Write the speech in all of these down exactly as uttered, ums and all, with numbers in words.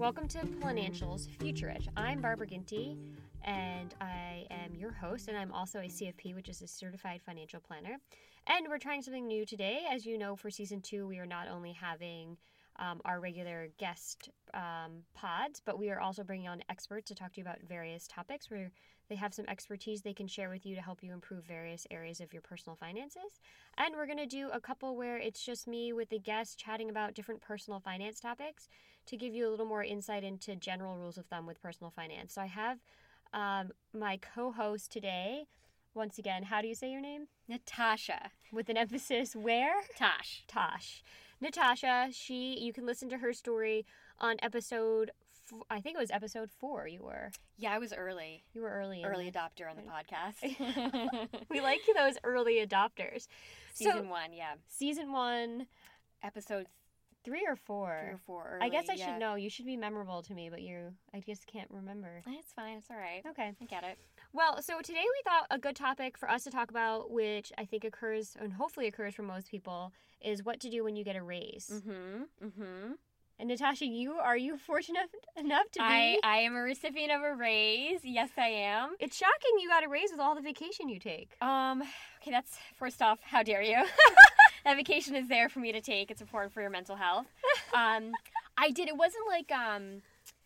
Welcome to Financials Future Edge. I'm Barbara Ginty, and I am your host, and I'm also a C F P, which is a Certified Financial Planner. And we're trying something new today. As you know, for Season two, we are not only having um, our regular guest um, pods, but we are also bringing on experts to talk to you about various topics where they have some expertise they can share with you to help you improve various areas of your personal finances. And we're going to do a couple where it's just me with the guest chatting about different personal finance topics to give you a little more insight into general rules of thumb with personal finance. So I have um, my co-host today. Once again, how do you say your name? Natasha. With an emphasis where? Tosh. Tosh. Natasha, she, you can listen to her story on episode, f- I think it was episode four you were. Yeah, I was early. You were early. Early in adopter on the podcast. We like those early adopters. Season so, one, yeah. Season one. Episode three or four. Three or four early, I guess I yeah. should know. You should be memorable to me, but you, I just can't remember. It's fine. It's all right. Okay. I get it. Well, so today we thought a good topic for us to talk about, which I think occurs and hopefully occurs for most people, is what to do when you get a raise. Mm-hmm. Mm-hmm. And Natasha, you are you fortunate enough to be? I, I am a recipient of a raise. Yes, I am. It's shocking you got a raise with all the vacation you take. Um. Okay, that's first off. How dare you? That vacation is there for me to take. It's important for your mental health. Um, I did. It wasn't like um.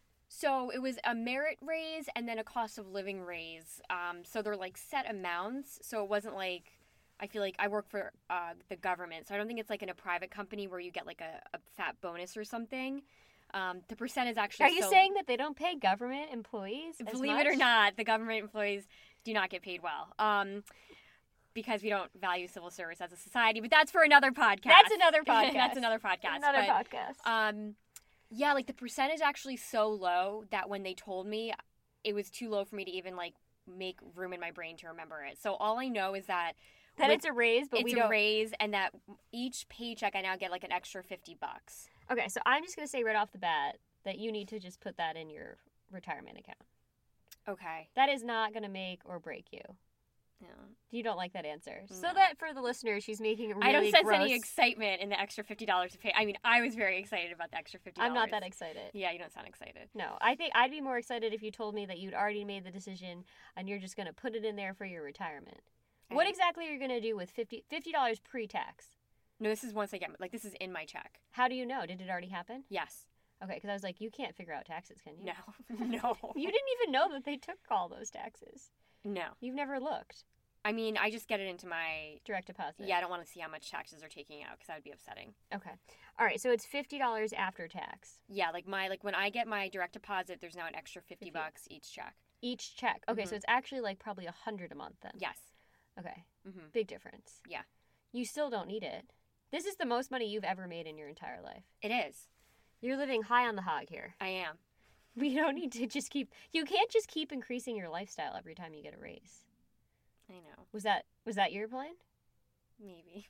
So it was a merit raise and then a cost of living raise. Um, so they're like set amounts. So it wasn't like, I feel like I work for uh, the government. So I don't think it's like in a private company where you get like a, a fat bonus or something. Um, the percent is actually Are you so, saying that they don't pay government employees as believe much? it or not, the government employees do not get paid well. Um, because we don't value civil service as a society. But that's for another podcast. That's another podcast. That's another podcast. Another but, podcast. Um, yeah, like the percent is actually so low that when they told me, it was too low for me to even like make room in my brain to remember it. So all I know is that that with, it's a raise, but it's we a don't raise, and that each paycheck I now get like an extra fifty bucks. Okay, so I'm just gonna say right off the bat that you need to just put that in your retirement account. Okay. That is not gonna make or break you. No. You don't like that answer. No. So that for the listeners, she's making it really I don't sense gross. any excitement in the extra fifty dollars to pay. I mean, I was very excited about the extra fifty dollars. I'm not that excited. Yeah, you don't sound excited. No, I think I'd be more excited if you told me that you'd already made the decision and you're just going to put it in there for your retirement. I What know. exactly are you going to do with fifty dollars pre-tax? No, this is once I get, like, this is in my check. How do you know? Did it already happen? Yes. Okay, because I was like, you can't figure out taxes, can you? No. No. You didn't even know that they took all those taxes. No. You've never looked. I mean, I just get it into my... Direct deposit. Yeah, I don't want to see how much taxes are taking out because that would be upsetting. Okay. All right, so it's fifty dollars after tax. Yeah, like my like when I get my direct deposit, there's now an extra fifty, fifty bucks each check. Each check. Okay, Mhm. so it's actually like probably a hundred a month then. Yes. Okay. Mm-hmm. Big difference. Yeah. You still don't need it. This is the most money you've ever made in your entire life. It is. You're living high on the hog here. I am. We don't need to just keep... You can't just keep increasing your lifestyle every time you get a raise. I know. Was that was that your plan? Maybe.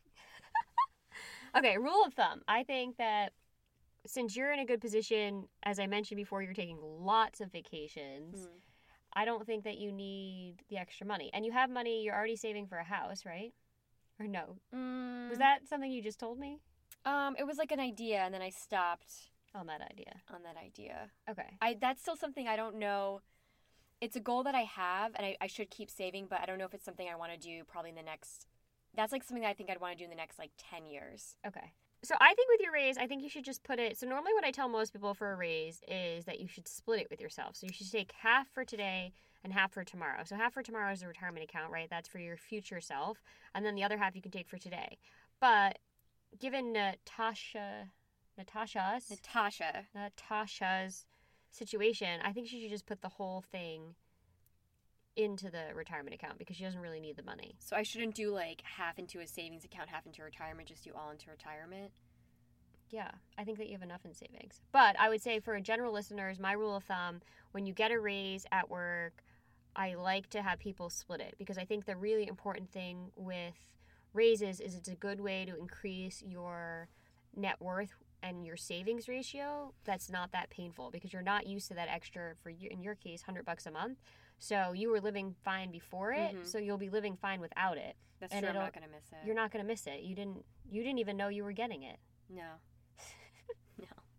Okay, rule of thumb. I think that since you're in a good position, as I mentioned before, you're taking lots of vacations. Mm. I don't think that you need the extra money. And you have money, you're already saving for a house, right? Or no? Mm. Was that something you just told me? Um, it was like an idea, and then I stopped On that idea. on that idea. Okay. I that's still something I don't know. It's a goal that I have, and I, I should keep saving, but I don't know if it's something I want to do probably in the next... That's like something that I think I'd want to do in the next, like, ten years. Okay. So I think with your raise, I think you should just put it... So normally what I tell most people for a raise is that you should split it with yourself. So you should take half for today and half for tomorrow. So half for tomorrow is a retirement account, right? That's for your future self. And then the other half you can take for today. But given Natasha... Natasha's... Natasha. Natasha's situation, I think she should just put the whole thing into the retirement account because she doesn't really need the money. So I shouldn't do, like, half into a savings account, half into retirement, just do all into retirement? Yeah, I think that you have enough in savings. But I would say for general listeners, my rule of thumb, when you get a raise at work, I like to have people split it because I think the really important thing with raises is it's a good way to increase your net worth and your savings ratio. That's not that painful because you're not used to that extra, for you, in your case, one hundred bucks a month. So you were living fine before it, Mhm. so you'll be living fine without it. That's And true. I'm it'll- not going to miss it. You're not going to miss it. You didn't you didn't even know you were getting it. No. No.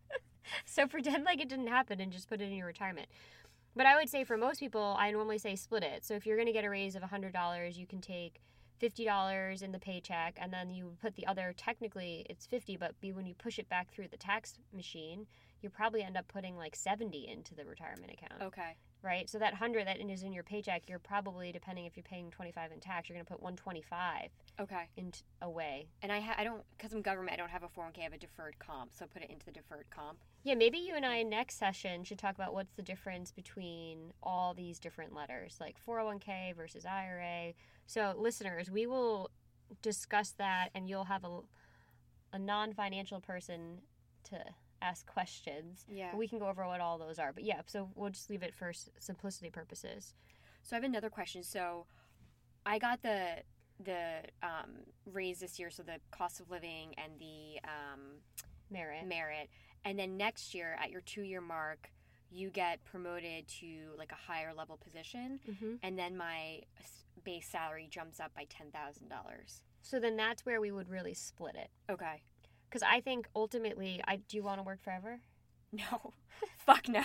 So pretend like it didn't happen and just put it in your retirement. But I would say for most people, I normally say split it. So if you're going to get a raise of one hundred dollars, you can take fifty dollars in the paycheck, and then you put the other, technically it's fifty, but when you push it back through the tax machine, you probably end up putting like seventy into the retirement account. Okay. Right? So that one hundred that is in your paycheck, you're probably, depending if you're paying twenty-five in tax, you're going to put one hundred twenty-five Okay. in away. And I ha- I don't, because I'm government, I don't have a four oh one k, I have a deferred comp, so put it into the deferred comp. Yeah, maybe you and I next session should talk about what's the difference between all these different letters, like four oh one k versus I R A. So listeners, we will discuss that, and you'll have a, a non-financial person to ask questions. Yeah. We can go over what all those are. But yeah, so we'll just leave it for s- simplicity purposes. So I have another question. So I got the the um, raise this year, so the cost of living and the um, Merit. merit. And then next year, at your two-year mark, you get promoted to like a higher level position. Mm-hmm. And then my s- base salary jumps up by ten thousand dollars. So then that's where we would really split it. Okay. Because I think ultimately, I do you want to work forever? No. Fuck no.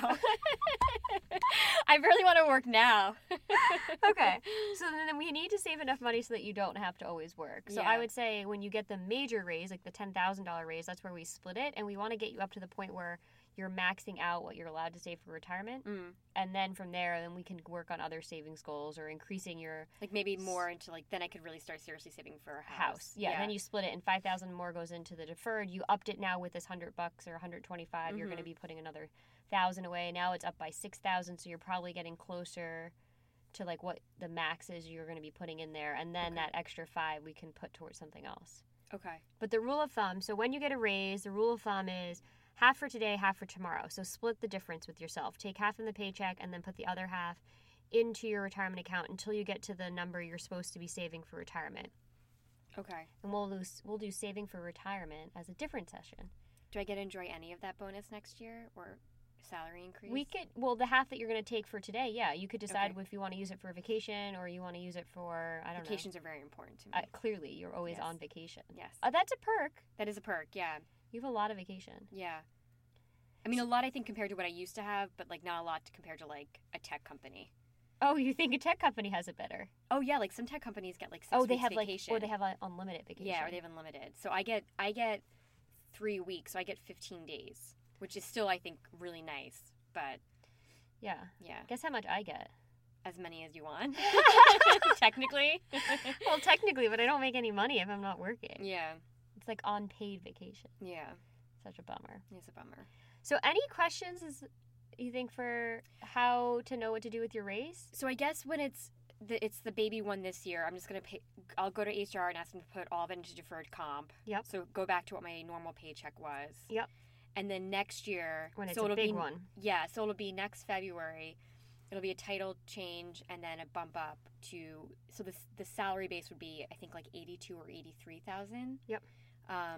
I really want to work now. Okay. So then we need to save enough money so that you don't have to always work. So Yeah. I would say when you get the major raise, like the ten thousand dollars raise, that's where we split it. And we want to get you up to the point where you're maxing out what you're allowed to save for retirement. Mm. And then from there, then we can work on other savings goals or increasing your Like maybe more into like, then I could really start seriously saving for a house. house. Yeah, then you split it and five thousand more goes into the deferred. You upped it now with this one hundred bucks or one hundred twenty-five. You're Mhm. going to be putting another one thousand away. Now it's up by six thousand, so you're probably getting closer to like what the max is you're going to be putting in there, and then Okay. that extra five we can put towards something else. Okay. But the rule of thumb, so when you get a raise, the rule of thumb is half for today, half for tomorrow. So split the difference with yourself. Take half in the paycheck and then put the other half into your retirement account until you get to the number you're supposed to be saving for retirement. Okay. And we'll do, we'll do saving for retirement as a different session. Do I get to enjoy any of that bonus next year or salary increase? We could, well, the half that you're going to take for today, yeah, you could decide Okay. if you want to use it for a vacation or you want to use it for, I don't Vacations are very important to me. know. Uh, clearly, you're always Yes. on vacation. yes. Uh, that's a perk. That is a perk, yeah. You have a lot of vacation. Yeah. I mean, a lot, I think, compared to what I used to have, but, like, not a lot compared to, like, a tech company. Oh, you think a tech company has it better? Oh, yeah, like, some tech companies get, like, six Oh, they weeks have vacation. like, or they have like unlimited vacation. Yeah, or they have unlimited. So I get, I get three weeks, so I get fifteen days, which is still, I think, really nice. But, Yeah. yeah, Guess how much I get? as many as you want, technically. Well, technically, but I don't make any money if I'm not working. Yeah, It's like unpaid vacation. yeah, Such a bummer. it's a bummer. So, any questions? Is you think for how to know what to do with your raise? So I guess when it's the it's the baby one this year, I'm just gonna pay. I'll go to H R and ask them to put all of it into deferred comp. Yep. So go back to what my normal paycheck was. Yep. And then next year, When it's so a it'll big be, one. Yeah, so it'll be next February. It'll be a title change and then a bump up to so the the salary base would be I think like eighty two or eighty three thousand. Yep. Um,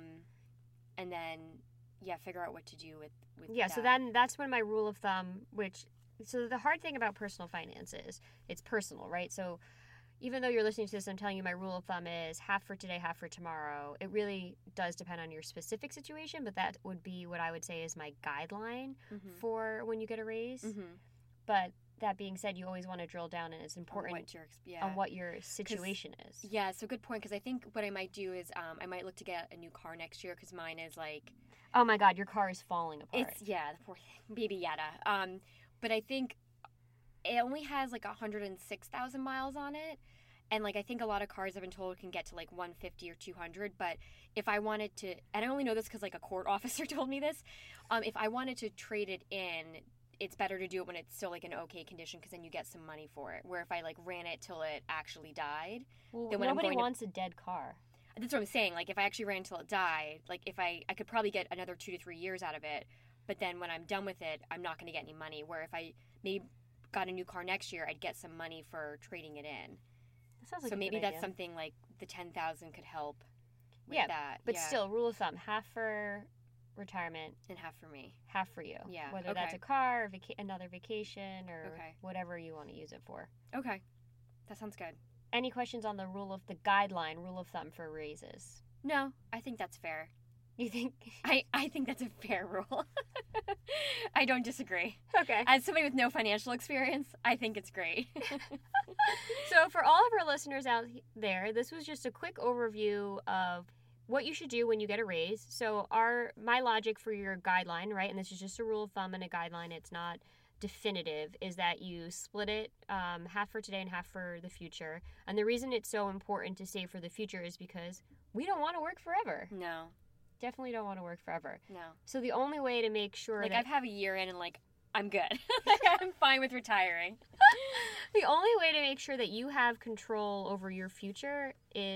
and then yeah, figure out what to do with with Yeah, that. so then that's when my rule of thumb, which, so the hard thing about personal finance is it's personal, right? So even though you're listening to this, I'm telling you my rule of thumb is half for today, half for tomorrow. It really does depend on your specific situation, but that would be what I would say is my guideline Mhm. for when you get a raise. Mhm. But that being said, you always want to drill down, and it's On important what your ex- yeah. on what your situation is. Yeah, so good point because I think what I might do is um, I might look to get a new car next year because mine is like Oh my God, your car is falling apart. it's yeah the poor baby Yetta. Um, but I think it only has like one hundred six thousand miles on it, and like I think a lot of cars I've been told can get to like one fifty or two hundred. But if I wanted to, and I only know this because like a court officer told me this, um, if I wanted to trade it in. It's better to do it when it's still like in okay condition because then you get some money for it. Where if I like ran it till it actually died, well, then when I'm nobody going to- wants a dead car. that's what I'm saying. Like if I actually ran until it died, like if I I could probably get another two to three years out of it, but then when I'm done with it, I'm not going to get any money. Where if I maybe got a new car next year, I'd get some money for trading it in. That sounds like So a maybe good that's idea. something like the ten thousand could help with Yeah, that. But yeah. still, rule of thumb: half for retirement, and half for me. half for you. Yeah, Whether that's okay. a car, or vaca- another vacation, or Okay. whatever you want to use it for. Okay, that sounds good. Any questions on the rule of the guideline, rule of thumb for raises? No, I think that's fair. You think? I, I think that's a fair rule. I don't disagree. Okay. As somebody with no financial experience, I think it's great. So for all of our listeners out there, this was just a quick overview of what you should do when you get a raise. So our my logic for your guideline, right, and this is just a rule of thumb and a guideline, it's not definitive, is that you split it um, half for today and half for the future. And the reason it's so important to save for the future is because we don't want to work forever. No. Definitely don't want to work forever. No. So the only way to make sure like that... I've had a year in and like, I'm good. Like, I'm fine with retiring. The only way to make sure that you have control over your future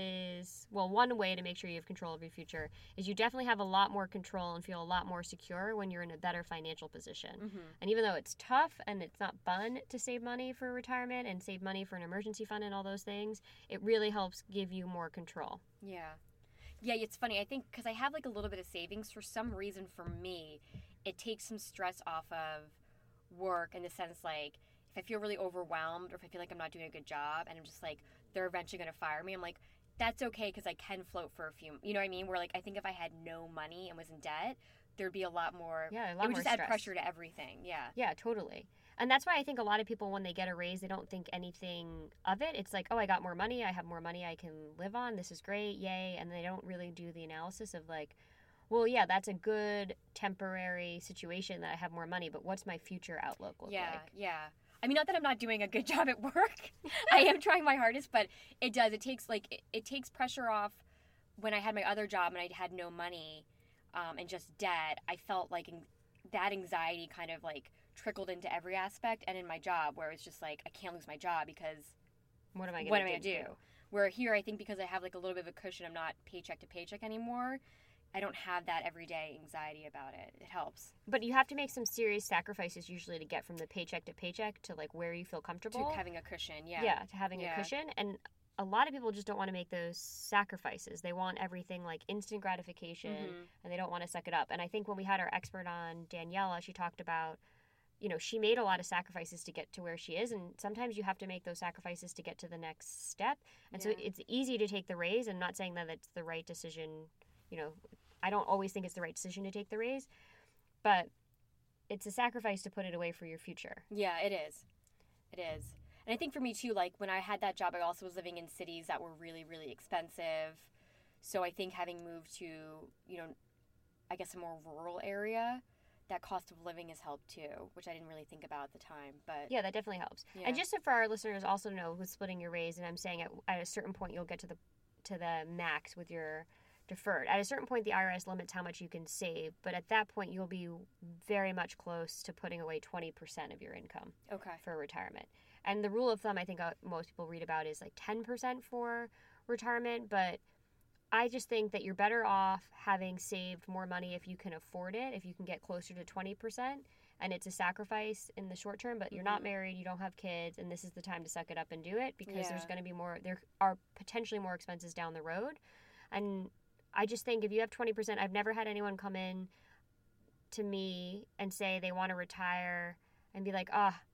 is, well, one way to make sure you have control over your future is you definitely have a lot more control and feel a lot more secure when you're in a better financial position. Mm-hmm. And even though it's tough and it's not fun to save money for retirement and save money for an emergency fund and all those things, it really helps give you more control. Yeah. Yeah, it's funny. I think because I have like a little bit of savings, for some reason for me, it takes some stress off of work in the sense like if I feel really overwhelmed or if I feel like I'm not doing a good job and I'm just like they're eventually going to fire me, I'm like that's okay because I can float for a few, you know what I mean, where like I think if I had no money and was in debt there'd be a lot more, yeah, a lot it would more just stress. add pressure to everything. Yeah. Yeah, totally. And that's why I think a lot of people, when they get a raise, they don't think anything of it. It's like, oh, I got more money, I have more money I can live on, this is great, yay. And they don't really do the analysis of like, well, yeah, that's a good temporary situation that I have more money, but what's my future outlook look yeah, like? Yeah, I mean, not that I'm not doing a good job at work. I am trying my hardest, but it does. It takes like it, it takes pressure off. When I had my other job and I had no money um, and just debt, I felt like in, that anxiety kind of like trickled into every aspect. And in my job, where it's just like I can't lose my job because what am I what going am I to do? do? Where here, I think because I have like a little bit of a cushion, I'm not paycheck to paycheck anymore. I don't have that everyday anxiety about it. It helps. But you have to make some serious sacrifices usually to get from the paycheck to paycheck to like where you feel comfortable. To having a cushion, yeah. Yeah, to having yeah. a cushion. And a lot of people just don't want to make those sacrifices. They want everything like instant gratification mm-hmm. and they don't want to suck it up. And I think when we had our expert on, Daniela, she talked about, you know, she made a lot of sacrifices to get to where she is. And sometimes you have to make those sacrifices to get to the next step. And yeah. so it's easy to take the raise. I'm not saying that it's the right decision, you know, I don't always think it's the right decision to take the raise, but it's a sacrifice to put it away for your future. Yeah, it is. It is. And I think for me too, like when I had that job, I also was living in cities that were really, really expensive. So I think having moved to, you know, I guess a more rural area, that cost of living has helped too, which I didn't really think about at the time. But yeah, that definitely helps. Yeah. And just so for our listeners also to know, with splitting your raise, and I'm saying at, at a certain point you'll get to the to the max with your deferred. At a certain point, the I R S limits how much you can save, but at that point, you'll be very much close to putting away twenty percent of your income okay. for retirement. And the rule of thumb I think uh, most people read about is like ten percent for retirement, but I just think that you're better off having saved more money if you can afford it, if you can get closer to twenty percent, and it's a sacrifice in the short term, but you're mm-hmm. not married, you don't have kids, and this is the time to suck it up and do it because yeah. there's going to be more, there are potentially more expenses down the road. And I just think if you have twenty percent, I've never had anyone come in to me and say they want to retire and be like, ah, oh,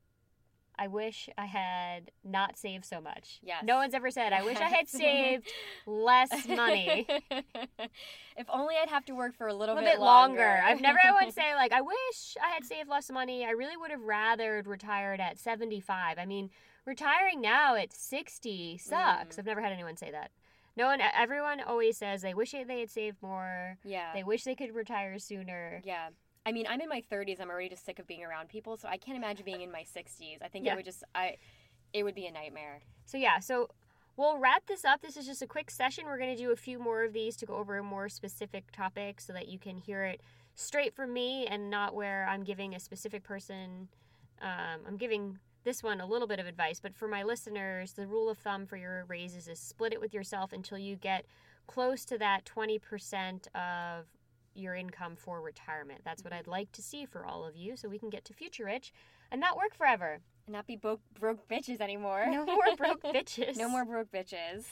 I wish I had not saved so much. Yes. No one's ever said, I wish I had saved less money. If only I'd have to work for a little, a little bit, bit longer. longer. I've never had one say, like, I wish I had saved less money. I really would have rathered retired at seventy-five. I mean, retiring now at sixty sucks. Mm. I've never had anyone say that. No one, everyone always says they wish they had saved more. Yeah. They wish they could retire sooner. Yeah. I mean, I'm in my thirties. I'm already just sick of being around people, so I can't imagine being in my sixties. I think yeah. it would just, I, it would be a nightmare. So yeah, so we'll wrap this up. This is just a quick session. We're going to do a few more of these to go over a more specific topic so that you can hear it straight from me and not where I'm giving a specific person, um, I'm giving this one a little bit of advice, but for my listeners, the rule of thumb for your raises is split it with yourself until you get close to that twenty percent of your income for retirement. That's what I'd like to see for all of you so we can get to future rich and not work forever. And not be broke, broke bitches anymore. No more broke bitches. No more broke bitches.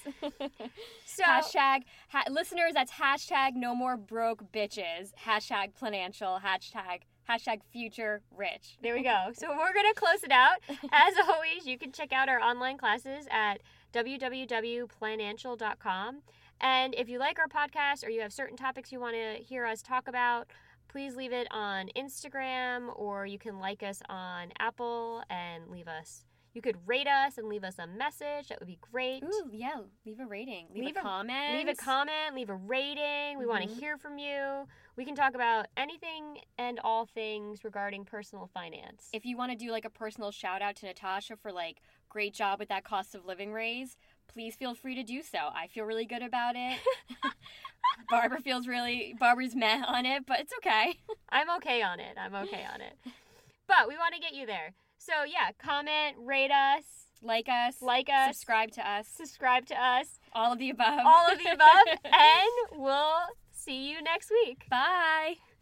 So hashtag, ha- listeners, that's hashtag no more broke bitches. Hashtag financial. Hashtag Hashtag future rich. There we go. So we're going to close it out. As always, you can check out our online classes at w w w dot planancial dot com. And if you like our podcast or you have certain topics you want to hear us talk about, please leave it on Instagram, or you can like us on Apple and leave us. You could rate us and leave us a message. That would be great. Ooh, yeah. Leave a rating. Leave, Leave a, a- comment. Leave a comment. Leave a rating. We want to Mhm. hear from you. We can talk about anything and all things regarding personal finance. If you want to do like a personal shout out to Natasha for like great job with that cost of living raise, please feel free to do so. I feel really good about it. Barbara feels really, Barbara's meh on it, but it's okay. I'm okay on it. I'm okay on it. But we want to get you there. So yeah, comment, rate us, Like us. like us, Subscribe to us. subscribe to us, All of the above. all of the above, and we'll see you next week. Bye.